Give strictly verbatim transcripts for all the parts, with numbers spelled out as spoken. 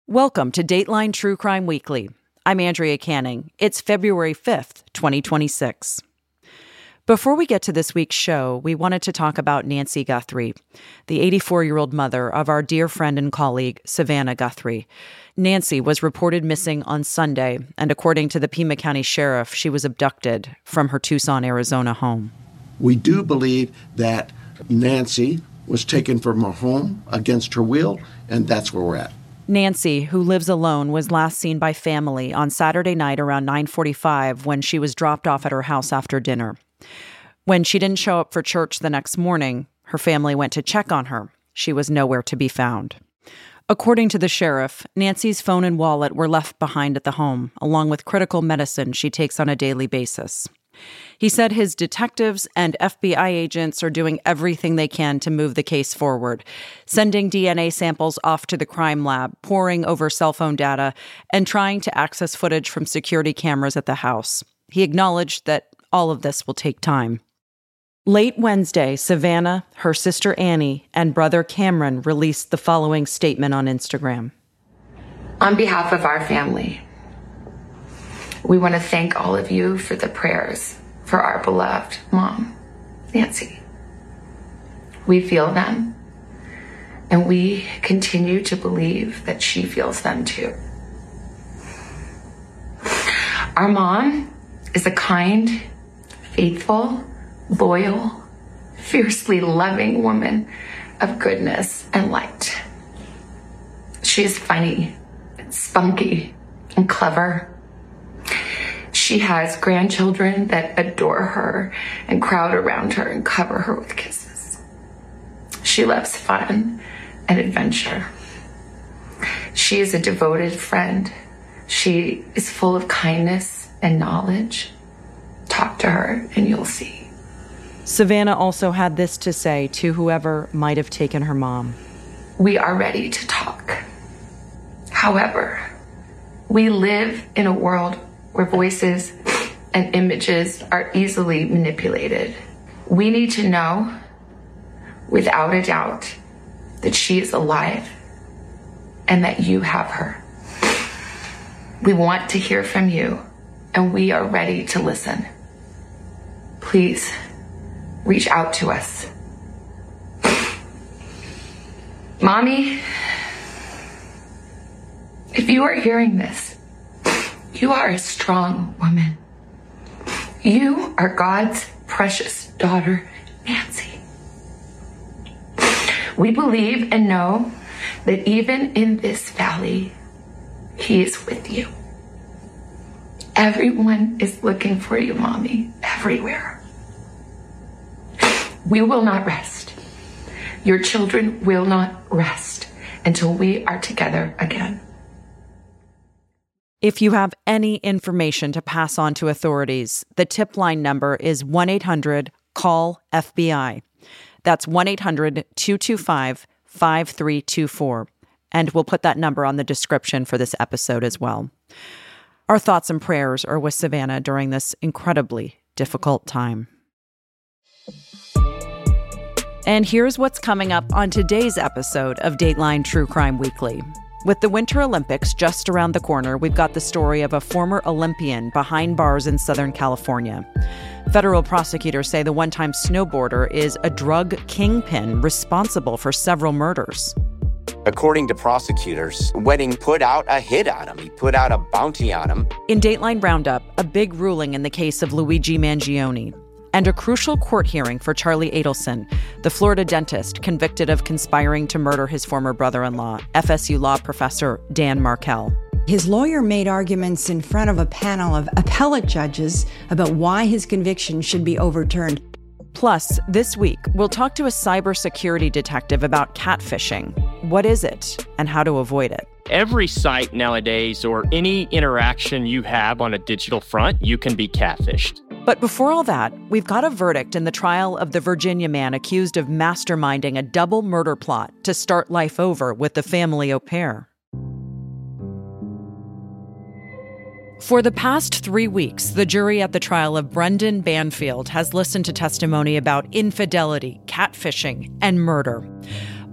Welcome to Dateline True Crime Weekly. I'm Andrea Canning. It's February fifth, twenty twenty-six. Before we get to this week's show, we wanted to talk about Nancy Guthrie, the eighty-four-year-old mother of our dear friend and colleague, Savannah Guthrie. Nancy was reported missing on Sunday, and according to the Pima County Sheriff, she was abducted from her Tucson, Arizona home. We do believe that Nancy was taken from her home against her will, and that's where we're at. Nancy, who lives alone, was last seen by family on Saturday night around nine forty-five when she was dropped off at her house after dinner. When she didn't show up for church the next morning, her family went to check on her. She was nowhere to be found. According to the sheriff, Nancy's phone and wallet were left behind at the home, along with critical medicine she takes on a daily basis. He said his detectives and F B I agents are doing everything they can to move the case forward, sending D N A samples off to the crime lab, poring over cell phone data, and trying to access footage from security cameras at the house. He acknowledged that all of this will take time. Late Wednesday, Savannah, her sister Annie, and brother Cameron released the following statement on Instagram. On behalf of our family, we want to thank all of you for the prayers for our beloved mom, Nancy. We feel them, and we continue to believe that she feels them too. Our mom is a kind, faithful, loyal, fiercely loving woman of goodness and light. She is funny, and spunky, and clever. She has grandchildren that adore her and crowd around her and cover her with kisses. She loves fun and adventure. She is a devoted friend. She is full of kindness and knowledge. Talk to her and you'll see. Savannah also had this to say to whoever might have taken her mom. We are ready to talk. However, we live in a world where voices and images are easily manipulated. We need to know, without a doubt, that she is alive and that you have her. We want to hear from you, and we are ready to listen. Please, reach out to us. Mommy, if you are hearing this, you are a strong woman. You are God's precious daughter, Nancy. We believe and know that even in this valley, He is with you. Everyone is looking for you, Mommy, everywhere. We will not rest. Your children will not rest until we are together again. If you have any information to pass on to authorities, the tip line number is one eight hundred call F B I. That's one eight hundred two two five five three two four. And we'll put that number on the description for this episode as well. Our thoughts and prayers are with Savannah during this incredibly difficult time. And here's what's coming up on today's episode of Dateline True Crime Weekly. With the Winter Olympics just around the corner, we've got the story of a former Olympian behind bars in Southern California. Federal prosecutors say the one-time snowboarder is a drug kingpin responsible for several murders. According to prosecutors, Wedding put out a hit on him. He put out a bounty on him. In Dateline Roundup, a big ruling in the case of Luigi Mangione. And a crucial court hearing for Charlie Adelson, the Florida dentist convicted of conspiring to murder his former brother-in-law, F S U law professor Dan Markel. His lawyer made arguments in front of a panel of appellate judges about why his conviction should be overturned. Plus, this week, we'll talk to a cybersecurity detective about catfishing. What is it, and how to avoid it? Every site nowadays, or any interaction you have on a digital front, you can be catfished. But before all that, we've got a verdict in the trial of the Virginia man accused of masterminding a double murder plot to start life over with the family au pair. For the past three weeks, the jury at the trial of Brendan Banfield has listened to testimony about infidelity, catfishing, and murder.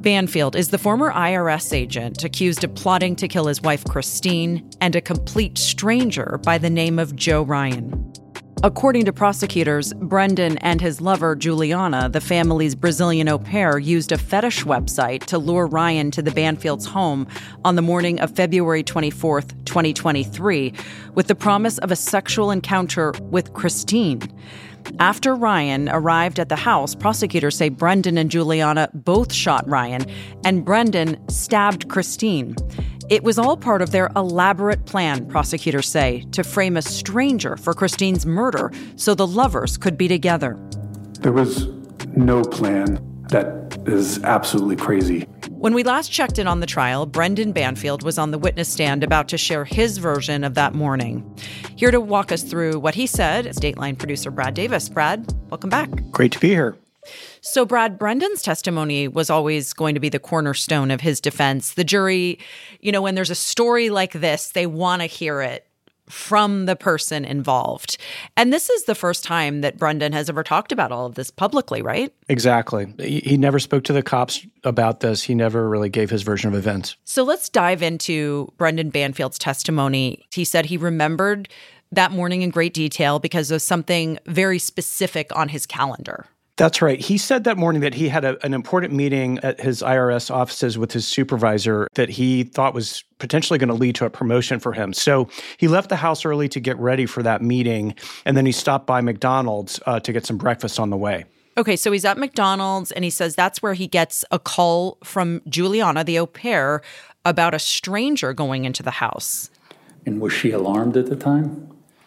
Banfield is the former I R S agent accused of plotting to kill his wife, Christine, and a complete stranger by the name of Joe Ryan. According to prosecutors, Brendan and his lover, Juliana, the family's Brazilian au pair, used a fetish website to lure Ryan to the Banfields' home on the morning of February twenty-fourth, twenty twenty-three, with the promise of a sexual encounter with Christine. After Ryan arrived at the house, prosecutors say Brendan and Juliana both shot Ryan, and Brendan stabbed Christine. It was all part of their elaborate plan, prosecutors say, to frame a stranger for Christine's murder so the lovers could be together. There was no plan. That is absolutely crazy. When we last checked in on the trial, Brendan Banfield was on the witness stand about to share his version of that morning. Here to walk us through what he said is Dateline producer Brad Davis. Brad, welcome back. Great to be here. So, Brad, Brendan's testimony was always going to be the cornerstone of his defense. The jury, you know, when there's a story like this, they want to hear it from the person involved. And this is the first time that Brendan has ever talked about all of this publicly, right? Exactly. He, he never spoke to the cops about this. He never really gave his version of events. So let's dive into Brendan Banfield's testimony. He said he remembered that morning in great detail because of something very specific on his calendar. That's right. He said that morning that he had a, an important meeting at his I R S offices with his supervisor that he thought was potentially going to lead to a promotion for him. So he left the house early to get ready for that meeting, and then he stopped by McDonald's uh, to get some breakfast on the way. Okay, so he's at McDonald's, and he says that's where he gets a call from Juliana, the au pair, about a stranger going into the house. And was she alarmed at the time?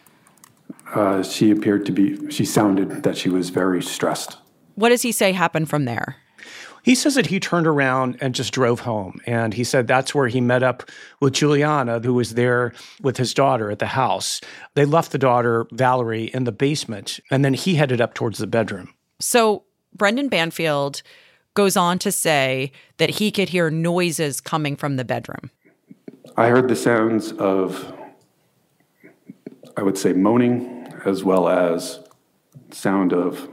Uh, she appeared to be, she sounded that she was very stressed. What does he say happened from there? He says that he turned around and just drove home. And he said that's where he met up with Juliana, who was there with his daughter at the house. They left the daughter, Valerie, in the basement, and then he headed up towards the bedroom. So Brendan Banfield goes on to say that he could hear noises coming from the bedroom. I heard the sounds of, I would say, moaning, as well as sound of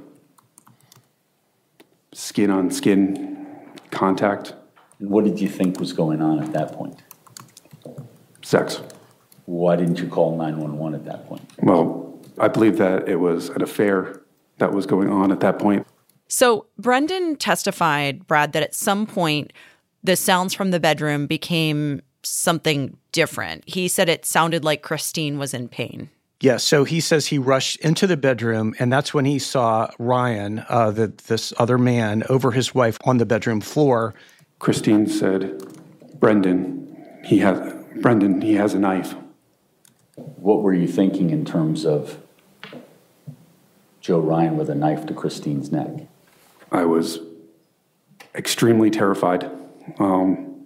skin-on-skin contact. And what did you think was going on at that point? Sex. Why didn't you call nine one one at that point? Well, I believe that it was an affair that was going on at that point. So Brendan testified, Brad, that at some point the sounds from the bedroom became something different. He said it sounded like Christine was in pain. Yeah, so he says he rushed into the bedroom, and that's when he saw Ryan, uh, the, this other man, over his wife on the bedroom floor. Christine said, Brendan, he has, Brendan, he has a knife. What were you thinking in terms of Joe Ryan with a knife to Christine's neck? I was extremely terrified. Um,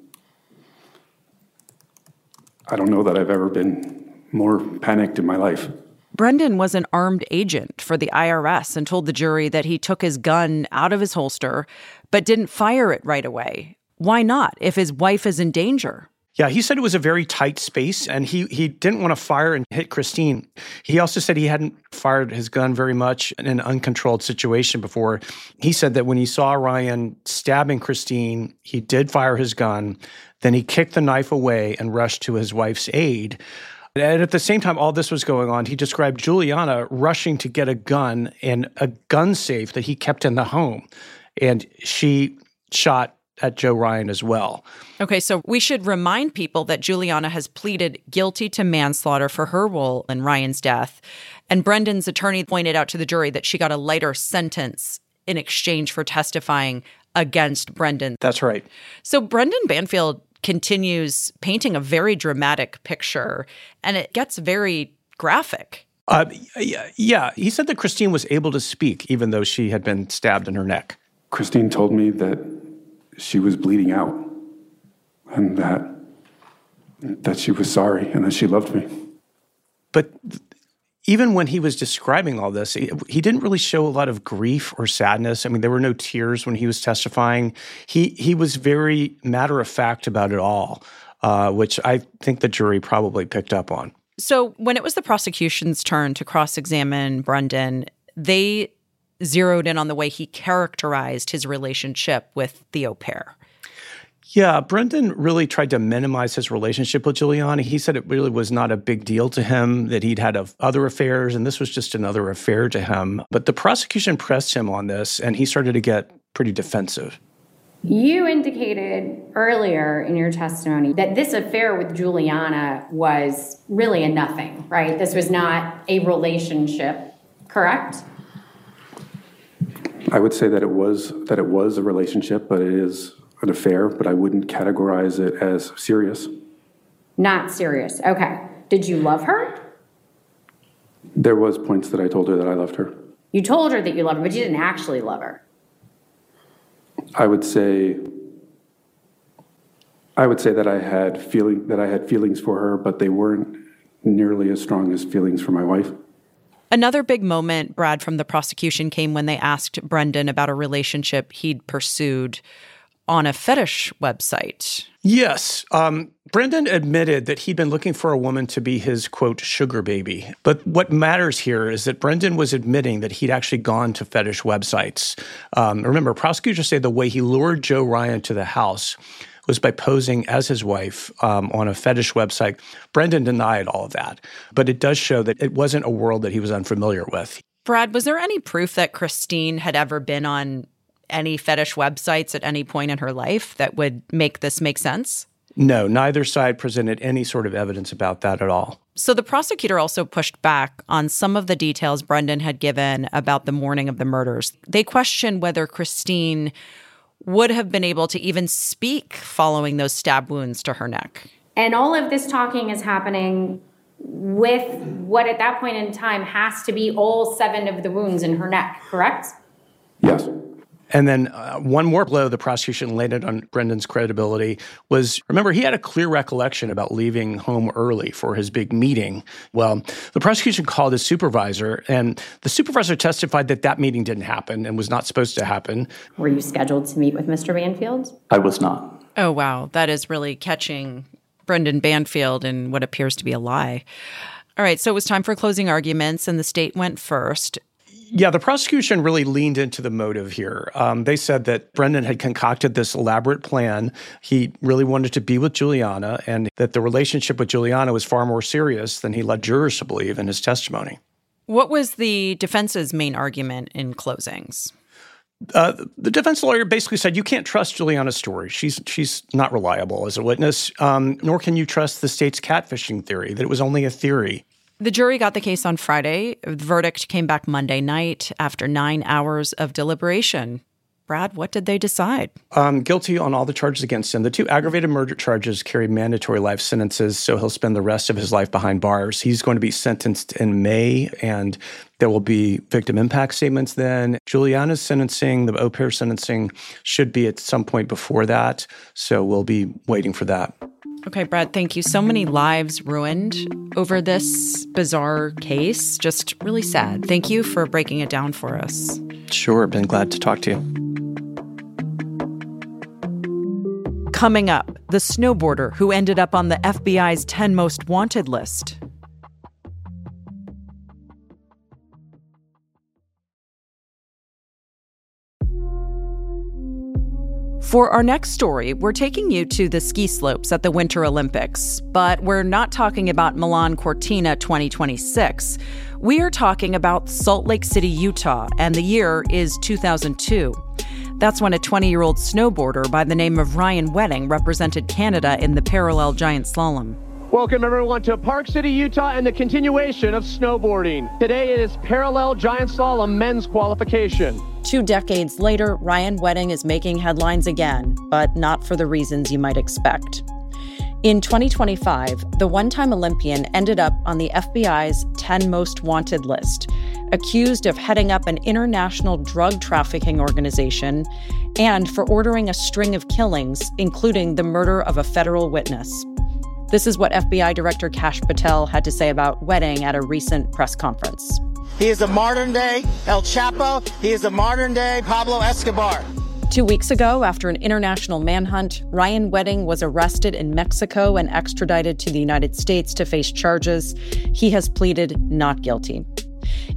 I don't know that I've ever been more panicked in my life. Brendan was an armed agent for the I R S and told the jury that he took his gun out of his holster, but didn't fire it right away. Why not, if his wife is in danger? Yeah, he said it was a very tight space, and he he didn't want to fire and hit Christine. He also said he hadn't fired his gun very much in an uncontrolled situation before. He said that when he saw Ryan stabbing Christine, he did fire his gun, then he kicked the knife away and rushed to his wife's aid. And at the same time all this was going on, he described Juliana rushing to get a gun and a gun safe that he kept in the home. And she shot at Joe Ryan as well. Okay, so we should remind people that Juliana has pleaded guilty to manslaughter for her role in Ryan's death. And Brendan's attorney pointed out to the jury that she got a lighter sentence in exchange for testifying against Brendan. That's right. So Brendan Banfield continues painting a very dramatic picture, and it gets very graphic. Uh, yeah, he said that Christine was able to speak, even though she had been stabbed in her neck. Christine told me that she was bleeding out, and that that she was sorry, and that she loved me. But even when he was describing all this, he, he didn't really show a lot of grief or sadness. I mean, there were no tears when he was testifying. He he was very matter-of-fact about it all, uh, which I think the jury probably picked up on. So when it was the prosecution's turn to cross-examine Brendan, they zeroed in on the way he characterized his relationship with the au pair. Yeah, Brendan really tried to minimize his relationship with Giuliani. He said it really was not a big deal to him, that he'd had other affairs, and this was just another affair to him. But the prosecution pressed him on this, and he started to get pretty defensive. You indicated earlier in your testimony that this affair with Giuliana was really a nothing, right? This was not a relationship, correct? I would say that it was that it was a relationship, but it is an affair, but I wouldn't categorize it as serious. Not serious. Okay. Did you love her? There was points that I told her that I loved her. You told her that you loved her, but you didn't actually love her. I would say I would say that I had feeling that I had feelings for her, but they weren't nearly as strong as feelings for my wife. Another big moment, Brad, from the prosecution came when they asked Brendan about a relationship he'd pursued on a fetish website. Yes. Um, Brendan admitted that he'd been looking for a woman to be his, quote, sugar baby. But what matters here is that Brendan was admitting that he'd actually gone to fetish websites. Um, remember, prosecutors say the way he lured Joe Ryan to the house was by posing as his wife um, on a fetish website. Brendan denied all of that. But it does show that it wasn't a world that he was unfamiliar with. Brad, was there any proof that Christine had ever been on any fetish websites at any point in her life that would make this make sense? No, neither side presented any sort of evidence about that at all. So the prosecutor also pushed back on some of the details Brendan had given about the morning of the murders. They questioned whether Christine would have been able to even speak following those stab wounds to her neck. And all of this talking is happening with what at that point in time has to be all seven of the wounds in her neck, correct? Yes. And then uh, one more blow the prosecution landed on Brendan's credibility was, remember, he had a clear recollection about leaving home early for his big meeting. Well, the prosecution called his supervisor, and the supervisor testified that that meeting didn't happen and was not supposed to happen. Were you scheduled to meet with Mister Banfield? I was not. Oh, wow. That is really catching Brendan Banfield in what appears to be a lie. All right, so it was time for closing arguments, and the state went first. Yeah, the prosecution really leaned into the motive here. Um, they said that Brendan had concocted this elaborate plan. He really wanted to be with Giuliana, and that the relationship with Giuliana was far more serious than he led jurors to believe in his testimony. What was the defense's main argument in closings? Uh, the defense lawyer basically said, you can't trust Giuliana's story. She's she's not reliable as a witness, um, nor can you trust the state's catfishing theory, that it was only a theory. The jury got the case on Friday. The verdict came back Monday night after nine hours of deliberation. Brad, what did they decide? Um, guilty on all the charges against him. The two aggravated murder charges carry mandatory life sentences, so he'll spend the rest of his life behind bars. He's going to be sentenced in May, and there will be victim impact statements then. Giuliana's sentencing, the au pair sentencing, should be at some point before that, so we'll be waiting for that. Okay, Brad, thank you. So many lives ruined over this bizarre case. Just really sad. Thank you for breaking it down for us. Sure, been glad to talk to you. Coming up, the snowboarder who ended up on the F B I's ten most wanted list. For our next story, we're taking you to the ski slopes at the Winter Olympics, but we're not talking about Milan Cortina twenty twenty-six. We are talking about Salt Lake City, Utah, and the year is two thousand two. That's when a twenty-year-old snowboarder by the name of Ryan Wedding represented Canada in the parallel giant slalom. Welcome, everyone, to Park City, Utah, and the continuation of snowboarding. Today it is parallel giant slalom men's qualification. Two decades later, Ryan Wedding is making headlines again, but not for the reasons you might expect. In twenty twenty-five, the one-time Olympian ended up on the F B I's ten most wanted list, accused of heading up an international drug trafficking organization and for ordering a string of killings, including the murder of a federal witness. This is what F B I Director Kash Patel had to say about Wedding at a recent press conference. He is a modern-day El Chapo. He is a modern-day Pablo Escobar. Two weeks ago, after an international manhunt, Ryan Wedding was arrested in Mexico and extradited to the United States to face charges. He has pleaded not guilty.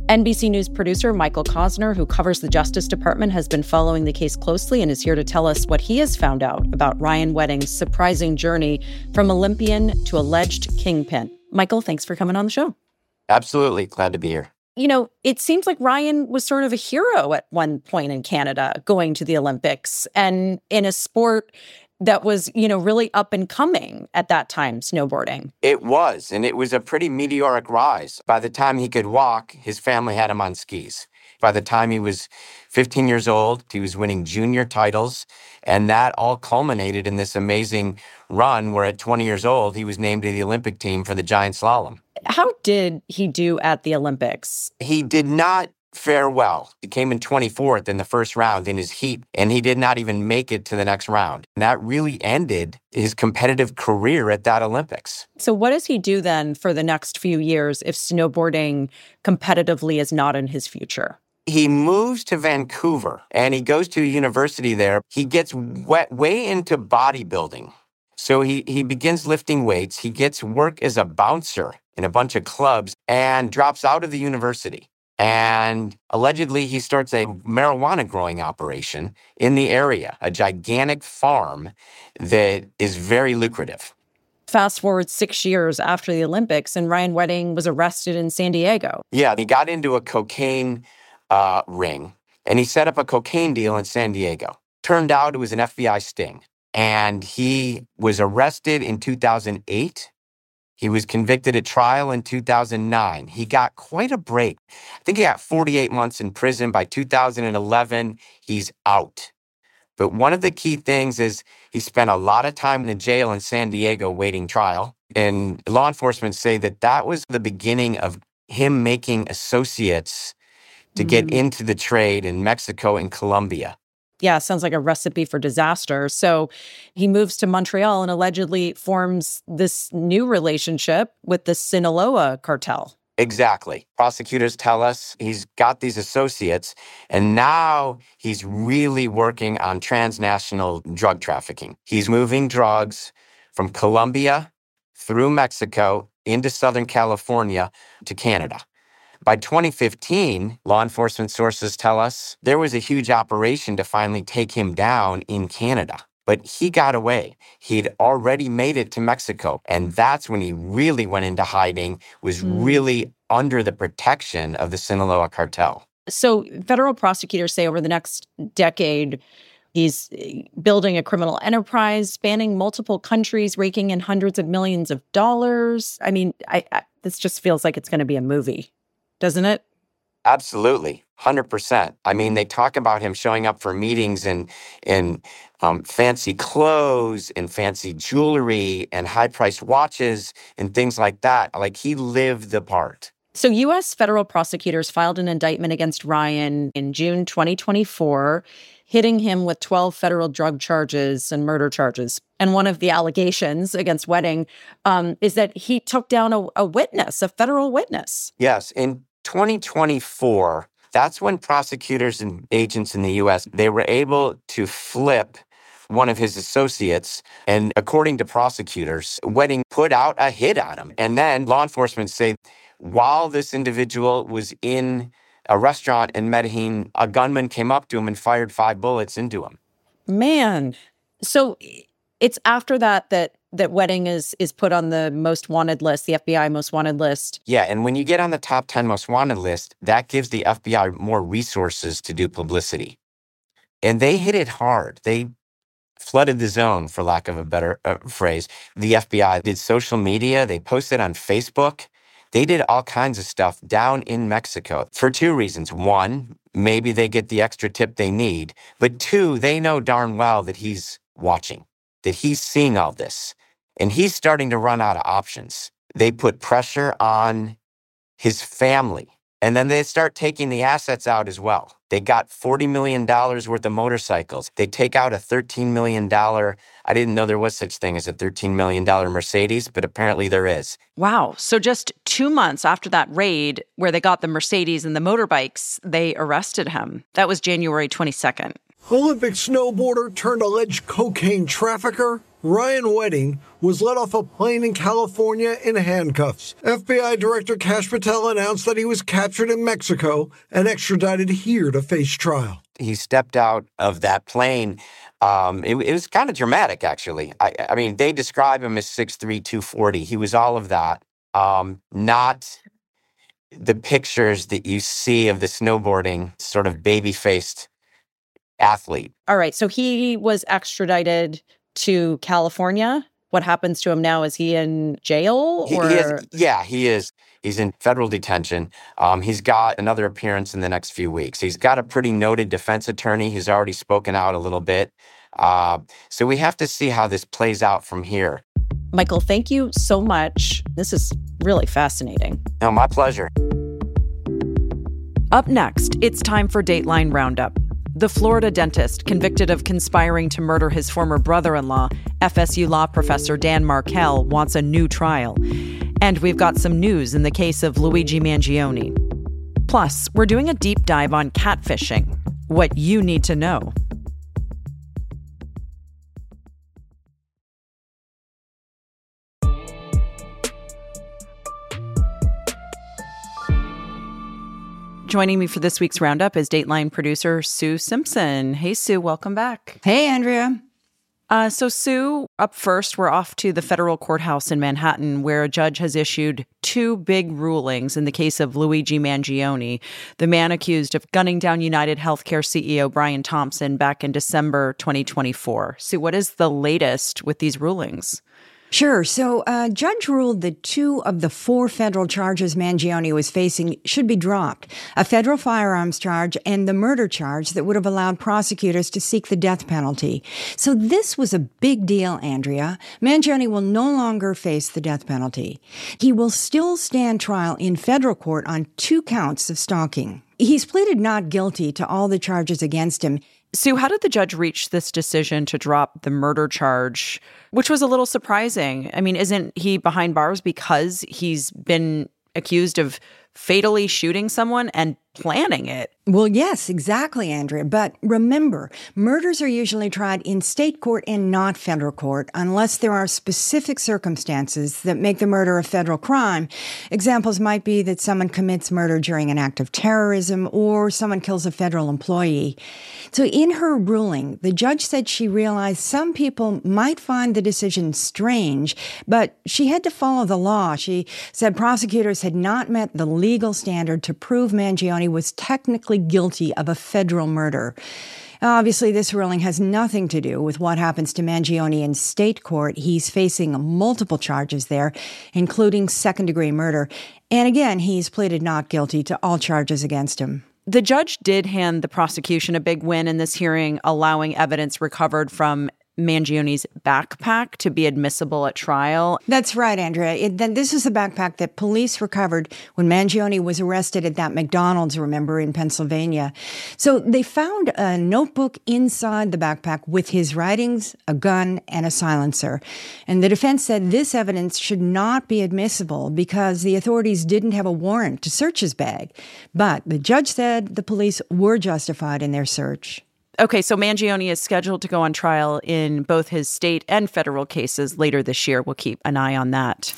N B C News producer Michael Cosner, who covers the Justice Department, has been following the case closely and is here to tell us what he has found out about Ryan Wedding's surprising journey from Olympian to alleged kingpin. Michael, thanks for coming on the show. Absolutely. Glad to be here. You know, it seems like Ryan was sort of a hero at one point in Canada going to the Olympics and in a sport that was, you know, really up and coming at that time, snowboarding. It was, and it was a pretty meteoric rise. By the time he could walk, his family had him on skis. By the time he was fifteen years old, he was winning junior titles, and that all culminated in this amazing run where at twenty years old, he was named to the Olympic team for the giant slalom. How did he do at the Olympics? He did not fare well. He came in twenty-fourth in the first round in his heat, and he did not even make it to the next round. And that really ended his competitive career at that Olympics. So what does he do then for the next few years if snowboarding competitively is not in his future? He moves to Vancouver, and he goes to a university there. He gets wet, way into bodybuilding. So he, he begins lifting weights. He gets work as a bouncer in a bunch of clubs and drops out of the university. And allegedly, he starts a marijuana growing operation in the area, a gigantic farm that is very lucrative. Fast forward six years after the Olympics, and Ryan Wedding was arrested in San Diego. Yeah, he got into a cocaine uh, ring, and he set up a cocaine deal in San Diego. Turned out it was an F B I sting. And he was arrested in two thousand eight. He was convicted at trial in two thousand nine. He got quite a break. I think he got forty-eight months in prison. By two thousand eleven, he's out. But one of the key things is he spent a lot of time in the jail in San Diego waiting trial. And law enforcement say that that was the beginning of him making associates to mm-hmm. get into the trade in Mexico and Colombia. Yeah, sounds like a recipe for disaster. So he moves to Montreal and allegedly forms this new relationship with the Sinaloa cartel. Exactly. Prosecutors tell us he's got these associates, and now he's really working on transnational drug trafficking. He's moving drugs from Colombia through Mexico into Southern California to Canada. By twenty fifteen, law enforcement sources tell us there was a huge operation to finally take him down in Canada. But he got away. He'd already made it to Mexico. And that's when he really went into hiding, was mm. really under the protection of the Sinaloa cartel. So federal prosecutors say over the next decade, he's building a criminal enterprise spanning multiple countries, raking in hundreds of millions of dollars. I mean, I, I, this just feels like it's going to be a movie. Doesn't it? Absolutely. one hundred percent. I mean, they talk about him showing up for meetings in, in um, fancy clothes and fancy jewelry and high-priced watches and things like that. Like, he lived the part. So U S federal prosecutors filed an indictment against Ryan in June twenty twenty-four, hitting him with twelve federal drug charges and murder charges. And one of the allegations against Wedding um, is that he took down a, a witness, a federal witness. Yes. In twenty twenty-four, that's when prosecutors and agents in the U S, they were able to flip one of his associates. And according to prosecutors, Wedding put out a hit on him. And then law enforcement say, while this individual was in a restaurant in Medellin, a gunman came up to him and fired five bullets into him. Man. So it's after that that that Wedding is is put on the most wanted list, the F B I most wanted list. Yeah, and when you get on the top ten most wanted list, that gives the F B I more resources to do publicity. And they hit it hard. They flooded the zone, for lack of a better uh, phrase. The F B I did social media. They posted on Facebook. They did all kinds of stuff down in Mexico for two reasons. One, maybe they get the extra tip they need. But two, they know darn well that he's watching, that he's seeing all this. And he's starting to run out of options. They put pressure on his family. And then they start taking the assets out as well. They got forty million dollars worth of motorcycles. They take out a thirteen million dollars, I didn't know there was such thing as a thirteen million dollars Mercedes, but apparently there is. Wow. So just two months after that raid where they got the Mercedes and the motorbikes, they arrested him. That was January twenty-second. Olympic snowboarder turned alleged cocaine trafficker Ryan Wedding was let off a plane in California in handcuffs. F B I Director Kash Patel announced that he was captured in Mexico and extradited here to face trial. He stepped out of that plane. Um, it, it was kind of dramatic, actually. I, I mean, they describe him as six three, two forty. He was all of that. Um, not the pictures that you see of the snowboarding sort of baby-faced athlete. All right, so he was extradited to California. What happens to him now? Is he in jail? He, or? he is, yeah, he is. He's in federal detention. Um, he's got another appearance in the next few weeks. He's got a pretty noted defense attorney who's already spoken out a little bit. Uh, so we have to see how this plays out from here. Michael, thank you so much. This is really fascinating. No, my pleasure. Up next, it's time for Dateline Roundup. The Florida dentist convicted of conspiring to murder his former brother-in-law, F S U law professor Dan Markel, wants a new trial. And we've got some news in the case of Luigi Mangione. Plus, we're doing a deep dive on catfishing, what you need to know. Joining me for this week's Roundup is Dateline producer Sue Simpson. Hey, Sue, welcome back. Hey, Andrea. Uh, so, Sue, up first, we're off to the federal courthouse in Manhattan, where a judge has issued two big rulings in the case of Luigi Mangione, the man accused of gunning down United Healthcare C E O Brian Thompson back in December twenty twenty-four. Sue, what is the latest with these rulings? Sure. So a uh, judge ruled that two of the four federal charges Mangione was facing should be dropped, a federal firearms charge and the murder charge that would have allowed prosecutors to seek the death penalty. So this was a big deal, Andrea. Mangione will no longer face the death penalty. He will still stand trial in federal court on two counts of stalking. He's pleaded not guilty to all the charges against him. Sue, how did the judge reach this decision to drop the murder charge, which was a little surprising? I mean, isn't he behind bars because he's been accused of fatally shooting someone and planning it? Well, yes, exactly, Andrea. But remember, murders are usually tried in state court and not federal court unless there are specific circumstances that make the murder a federal crime. Examples might be that someone commits murder during an act of terrorism or someone kills a federal employee. So in her ruling, the judge said she realized some people might find the decision strange, but she had to follow the law. She said prosecutors had not met the legal standard to prove Mangione was technically guilty of a federal murder. Obviously, this ruling has nothing to do with what happens to Mangione in state court. He's facing multiple charges there, including second-degree murder. And again, he's pleaded not guilty to all charges against him. The judge did hand the prosecution a big win in this hearing, allowing evidence recovered from Mangione's backpack to be admissible at trial. That's right, Andrea. It, then this is the backpack that police recovered when Mangione was arrested at that McDonald's, remember, in Pennsylvania. So they found a notebook inside the backpack with his writings, a gun, and a silencer. And the defense said this evidence should not be admissible because the authorities didn't have a warrant to search his bag. But the judge said the police were justified in their search. Okay, so Mangione is scheduled to go on trial in both his state and federal cases later this year. We'll keep an eye on that.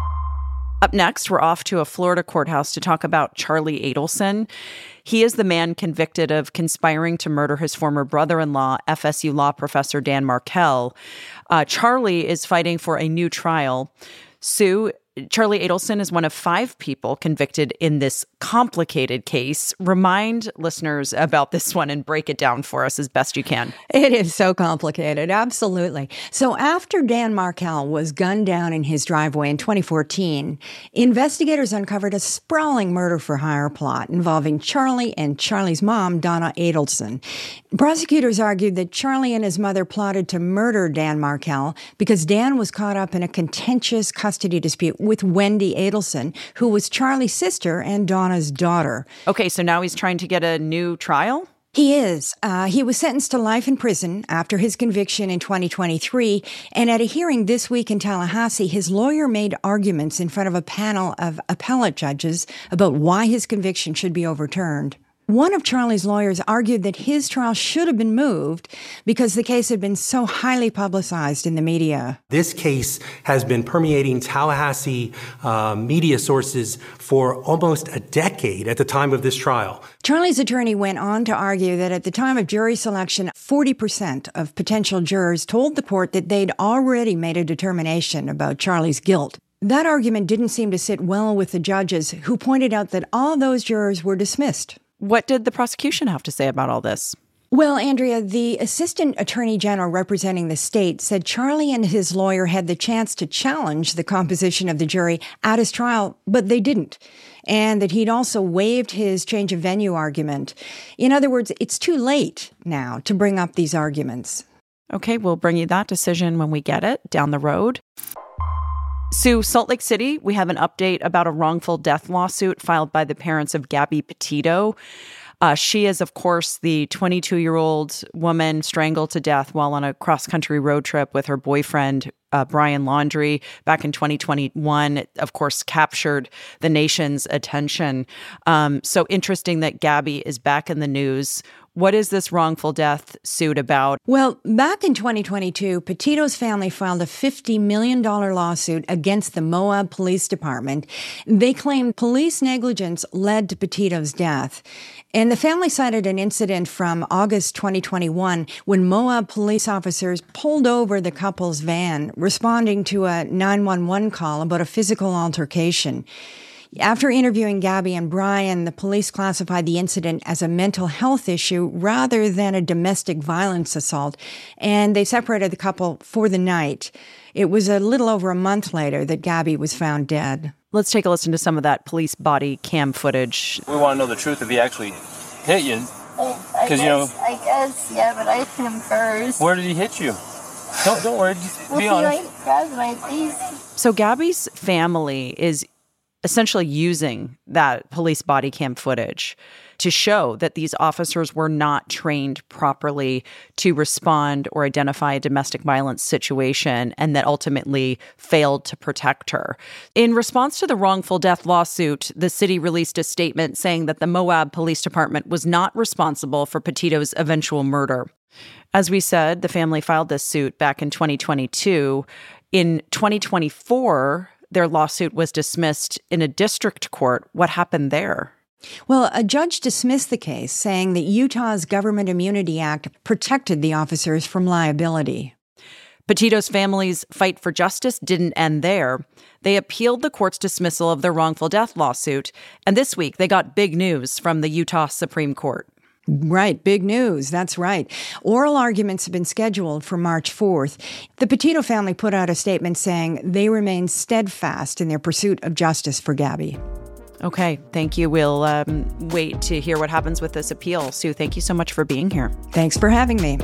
Up next, we're off to a Florida courthouse to talk about Charlie Adelson. He is the man convicted of conspiring to murder his former brother-in-law, F S U law professor Dan Markel. Uh, Charlie is fighting for a new trial. Sue, Charlie Adelson is one of five people convicted in this complicated case. Remind listeners about this one and break it down for us as best you can. It is so complicated, absolutely. So after Dan Markel was gunned down in his driveway in twenty fourteen, investigators uncovered a sprawling murder-for-hire plot involving Charlie and Charlie's mom, Donna Adelson. Prosecutors argued that Charlie and his mother plotted to murder Dan Markel because Dan was caught up in a contentious custody dispute with Wendy Adelson, who was Charlie's sister and Donna's daughter. Okay, so now he's trying to get a new trial? He is. Uh, he was sentenced to life in prison after his conviction in twenty twenty-three, and at a hearing this week in Tallahassee, his lawyer made arguments in front of a panel of appellate judges about why his conviction should be overturned. One of Charlie's lawyers argued that his trial should have been moved because the case had been so highly publicized in the media. This case has been permeating Tallahassee uh, media sources for almost a decade at the time of this trial. Charlie's attorney went on to argue that at the time of jury selection, forty percent of potential jurors told the court that they'd already made a determination about Charlie's guilt. That argument didn't seem to sit well with the judges, who pointed out that all those jurors were dismissed. What did the prosecution have to say about all this? Well, Andrea, the assistant attorney general representing the state said Charlie and his lawyer had the chance to challenge the composition of the jury at his trial, but they didn't, and that he'd also waived his change of venue argument. In other words, it's too late now to bring up these arguments. Okay, we'll bring you that decision when we get it down the road. Sue, Salt Lake City, we have an update about a wrongful death lawsuit filed by the parents of Gabby Petito. Uh, she is, of course, the twenty-two-year-old woman strangled to death while on a cross-country road trip with her boyfriend, uh, Brian Laundrie, back in twenty twenty-one. It, of course, captured the nation's attention. Um, so interesting that Gabby is back in the news. What is this wrongful death suit about? Well, back in twenty twenty-two, Petito's family filed a fifty million dollars lawsuit against the Moab Police Department. They claimed police negligence led to Petito's death. And the family cited an incident from August twenty twenty-one when Moab police officers pulled over the couple's van, responding to a nine one one call about a physical altercation. After interviewing Gabby and Brian, the police classified the incident as a mental health issue rather than a domestic violence assault, and they separated the couple for the night. It was a little over a month later that Gabby was found dead. Let's take a listen to some of that police body cam footage. We want to know the truth if he actually hit you. Because, you know... I guess, yeah, but I hit him first. Where did he hit you? Don't, don't worry, just well, be he, honest. Like, grabbed my face. So Gabby's family is essentially using that police body cam footage to show that these officers were not trained properly to respond or identify a domestic violence situation, and that ultimately failed to protect her. In response to the wrongful death lawsuit, the city released a statement saying that the Moab Police Department was not responsible for Petito's eventual murder. As we said, the family filed this suit back in twenty twenty-two. In twenty twenty-four, their lawsuit was dismissed in a district court. What happened there? Well, a judge dismissed the case, saying that Utah's Government Immunity Act protected the officers from liability. Petito's family's fight for justice didn't end there. They appealed the court's dismissal of their wrongful death lawsuit, and this week they got big news from the Utah Supreme Court. Right, big news, that's right. Oral arguments have been scheduled for March fourth. The Petito family put out a statement saying they remain steadfast in their pursuit of justice for Gabby. Okay, thank you. We'll um, wait to hear what happens with this appeal. Sue, thank you so much for being here. Thanks for having me.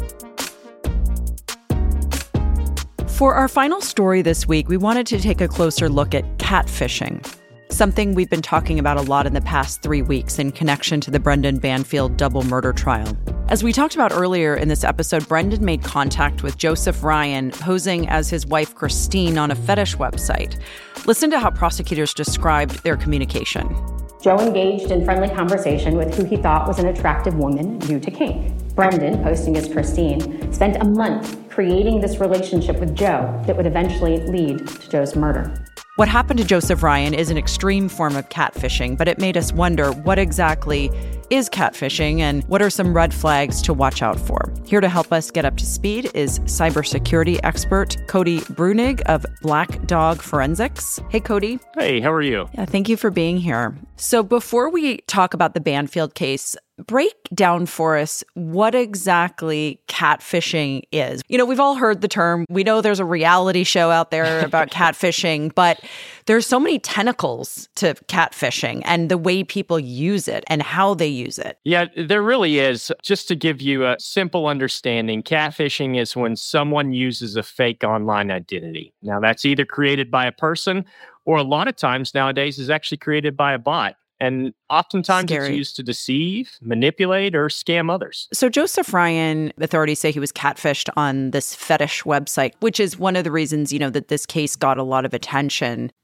For our final story this week, we wanted to take a closer look at catfishing, something we've been talking about a lot in the past three weeks in connection to the Brendan Banfield double murder trial. As we talked about earlier in this episode, Brendan made contact with Joseph Ryan, posing as his wife Christine on a fetish website. Listen to how prosecutors described their communication. Joe engaged in friendly conversation with who he thought was an attractive woman new to kink. Brendan, posting as Christine, spent a month creating this relationship with Joe that would eventually lead to Joe's murder. What happened to Joseph Ryan is an extreme form of catfishing, but it made us wonder what exactly is catfishing and what are some red flags to watch out for. Here to help us get up to speed is cybersecurity expert Cody Brunig of Black Dog Forensics. Hey, Cody. Hey, how are you? Yeah, thank you for being here. So before we talk about the Banfield case, break down for us what exactly catfishing is. You know, we've all heard the term. We know there's a reality show out there about catfishing, but there's so many tentacles to catfishing and the way people use it and how they use it. Yeah, there really is. Just to give you a simple understanding, catfishing is when someone uses a fake online identity. Now, that's either created by a person or a lot of times nowadays is actually created by a bot. And oftentimes Scary. It's used to deceive, manipulate, or scam others. So Joseph Ryan, authorities say he was catfished on this fetish website, which is one of the reasons, you know, that this case got a lot of attention. But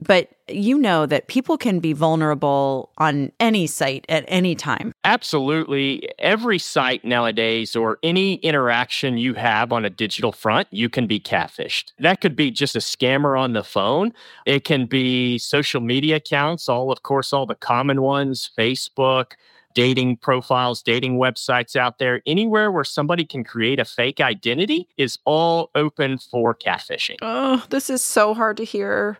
you know that people can be vulnerable on any site at any time. Absolutely. Every site nowadays or any interaction you have on a digital front, you can be catfished. That could be just a scammer on the phone. It can be social media accounts, all of course, all the common ones, Facebook, dating profiles, dating websites out there. Anywhere where somebody can create a fake identity is all open for catfishing. Oh, this is so hard to hear.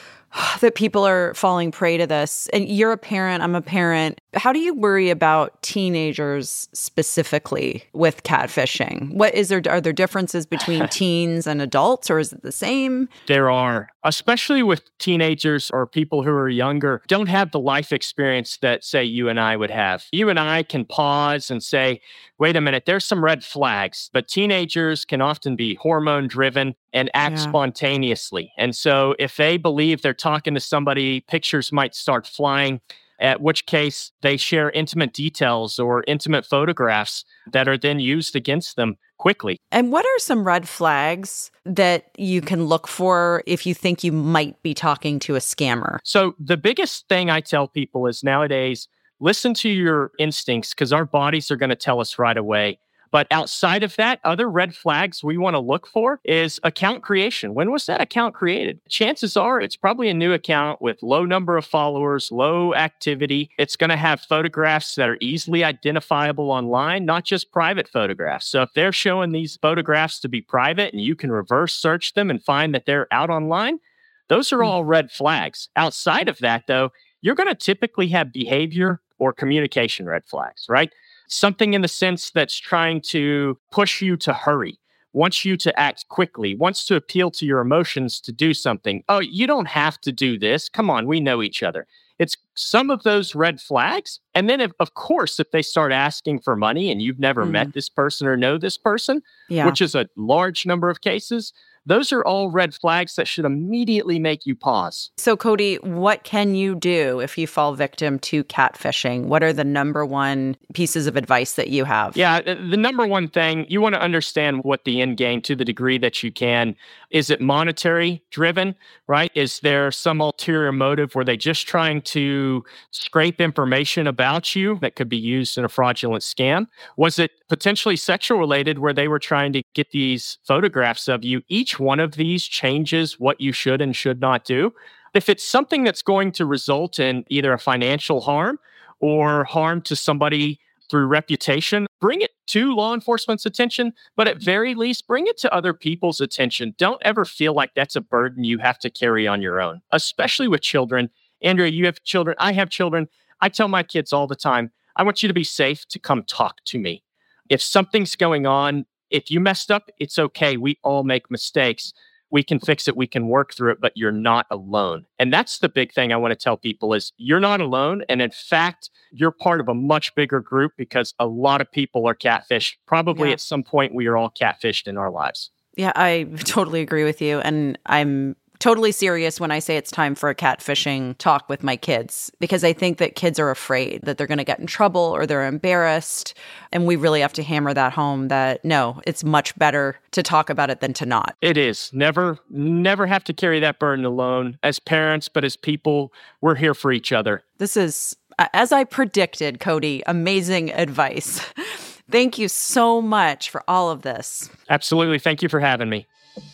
That people are falling prey to this. And you're a parent, I'm a parent. How do you worry about teenagers specifically with catfishing? What is there? Are there differences between teens and adults, or is it the same? There are, especially with teenagers or people who are younger, don't have the life experience that, say, you and I would have. You and I can pause and say, wait a minute, there's some red flags, but teenagers can often be hormone driven and act yeah. spontaneously. And so if they believe they're talking to somebody, pictures might start flying, at which case they share intimate details or intimate photographs that are then used against them quickly. And what are some red flags that you can look for if you think you might be talking to a scammer? So the biggest thing I tell people is nowadays, listen to your instincts, because our bodies are going to tell us right away. But outside of that, other red flags we want to look for is account creation. When was that account created? Chances are it's probably a new account with low number of followers, low activity. It's going to have photographs that are easily identifiable online, not just private photographs. So if they're showing these photographs to be private and you can reverse search them and find that they're out online, those are all red flags. Outside of that, though, you're going to typically have behavior or communication red flags, right? Something in the sense that's trying to push you to hurry, wants you to act quickly, wants to appeal to your emotions to do something. Oh, you don't have to do this. Come on, we know each other. It's some of those red flags. And then, if, of course, if they start asking for money and you've never mm. met this person or know this person, yeah. which is a large number of cases, those are all red flags that should immediately make you pause. So, Cody, what can you do if you fall victim to catfishing? What are the number one pieces of advice that you have? Yeah, the number one thing, you want to understand what the end game, to the degree that you can. Is it monetary driven, right? Is there some ulterior motive where they're just trying to scrape information about you that could be used in a fraudulent scam? Was it potentially sexual related where they were trying to get these photographs of you? Each one of these changes what you should and should not do. If it's something that's going to result in either a financial harm or harm to somebody through reputation, bring it to law enforcement's attention, but at very least, bring it to other people's attention. Don't ever feel like that's a burden you have to carry on your own, especially with children. Andrea, you have children. I have children. I tell my kids all the time, I want you to be safe to come talk to me. If something's going on, if you messed up, it's okay. We all make mistakes. We can fix it. We can work through it, but you're not alone. And that's the big thing I want to tell people is you're not alone. And in fact, you're part of a much bigger group because a lot of people are catfished. Probably yeah. at some point we are all catfished in our lives. Yeah, I totally agree with you. And I'm totally serious when I say it's time for a catfishing talk with my kids, because I think that kids are afraid that they're going to get in trouble or they're embarrassed. And we really have to hammer that home that no, it's much better to talk about it than to not. It is. Never, never have to carry that burden alone as parents, but as people, we're here for each other. This is, as I predicted, Cody, amazing advice. Thank you so much for all of this. Absolutely. Thank you for having me.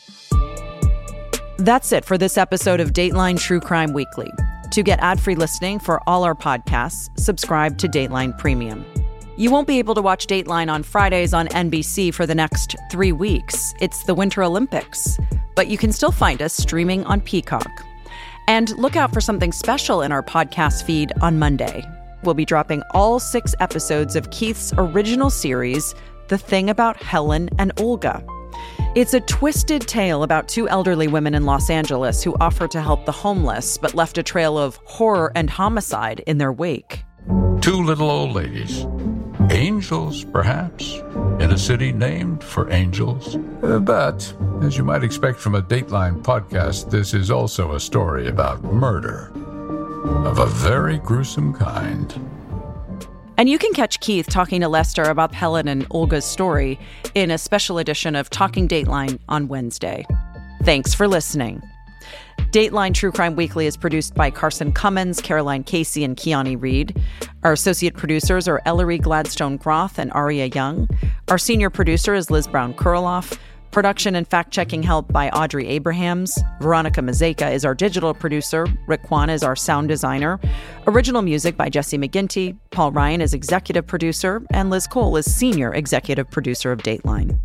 That's it for this episode of Dateline True Crime Weekly. To get ad-free listening for all our podcasts, subscribe to Dateline Premium. You won't be able to watch Dateline on Fridays on N B C for the next three weeks. It's the Winter Olympics. But you can still find us streaming on Peacock. And look out for something special in our podcast feed on Monday. We'll be dropping all six episodes of Keith's original series, The Thing About Helen and Olga. It's a twisted tale about two elderly women in Los Angeles who offered to help the homeless, but left a trail of horror and homicide in their wake. Two little old ladies. Angels, perhaps, in a city named for angels. Uh, but, as you might expect from a Dateline podcast, this is also a story about murder of a very gruesome kind. And you can catch Keith talking to Lester about Helen and Olga's story in a special edition of Talking Dateline on Wednesday. Thanks for listening. Dateline True Crime Weekly is produced by Carson Cummins, Caroline Casey, and Kiani Reed. Our associate producers are Ellery Gladstone Groth and Aria Young. Our senior producer is Liz Brown-Kurloff. Production and fact-checking help by Audrey Abrahams. Veronica Mazeka is our digital producer. Rick Kwan is our sound designer. Original music by Jesse McGinty. Paul Ryan is executive producer. And Liz Cole is senior executive producer of Dateline.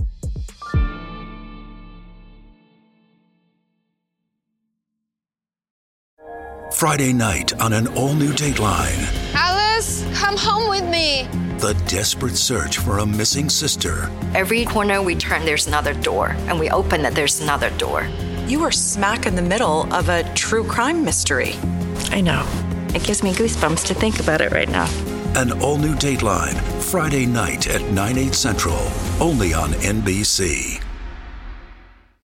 Friday night on an all-new Dateline. Alice, come home with me. The desperate search for a missing sister. Every corner we turn, there's another door. And we open it, there's another door. You are smack in the middle of a true crime mystery. I know. It gives me goosebumps to think about it right now. An all-new Dateline, Friday night at nine, eight central, only on N B C.